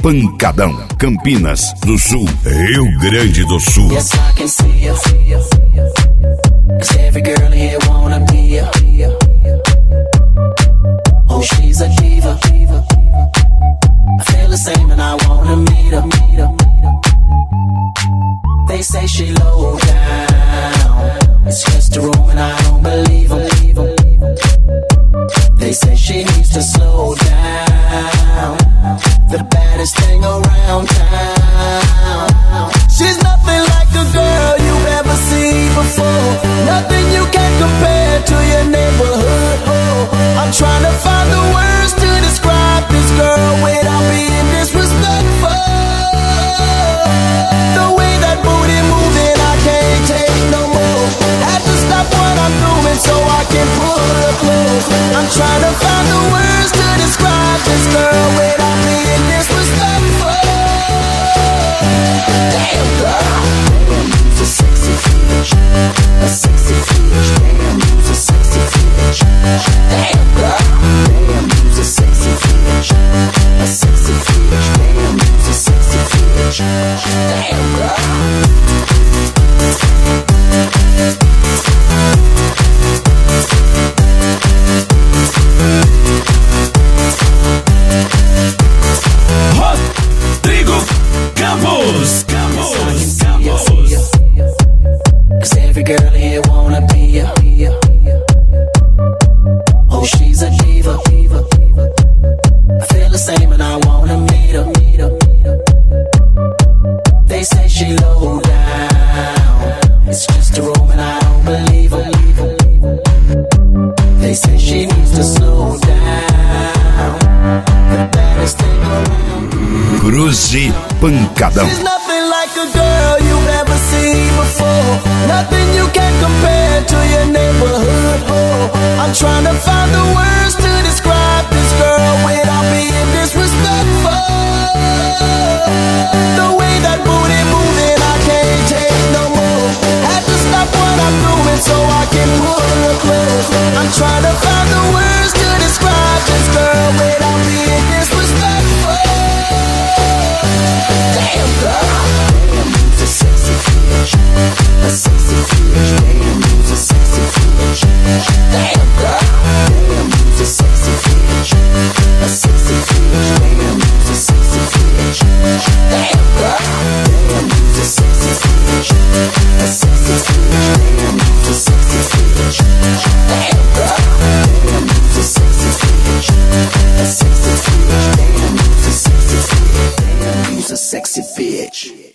Pancadão, Campinas do Sul, Rio Grande do Sul. Yes, I can see you. 'Cause every girl here wanna be ya. Oh, she's a diva. I feel the same and I wanna meet her. They say she low down. It's just a room and I don't believe 'em. They say she needs to slow down. The baddest thing around town. She's nothing like a girl you've ever seen before. Nothing you can compare to your neighborhood. Oh, I'm trying to find the words to describe this girl without being disrespectful. The way that booty moving, I can't take no more. Had to stop what I'm doing so I can pull her close. I'm trying to find the words to describe this girl without being disrespectful. Damn girl, damn, you's a sexy bitch. A sexy bitch, damn, you's a sexy bitch. Damn girl, damn, you's a sexy bitch. A sexy bitch, damn, you's a sexy bitch. Damn girl. Rodrigo Campos. Cause every girl here wanna be ya. Oh, she's a diva. I feel the same and I wanna meet her. They say she low down. It's just a room and I don't believe 'em. They say she needs to slow down. The baddest thing around. Cruze Pancadão. She's nothing like a girl you've ever seen before. Nothing you can compare to your neighborhood. Oh, I'm trying to find the words to describe this girl without being disrespectful. The way that booty moving, I can't take no more. Had to stop what I'm doing so I can pull her close. I'm trying to find the words to describe this girl without being disrespectful. Damn girl, damn, you's a sexy bitch. A sexy bitch, damn, you's a sexy bitch. Damn girl, damn, you's a sexy bitch. A sexy bitch, damn, you's a sexy bitch. Damn girl, damn, you's a sexy bitch. A sexy bitch, damn, you's a sexy bitch. Damn girl, damn, you's a sexy bitch. A sexy bitch, damn, you's a sexy bitch. Damn, you's a sexy bitch.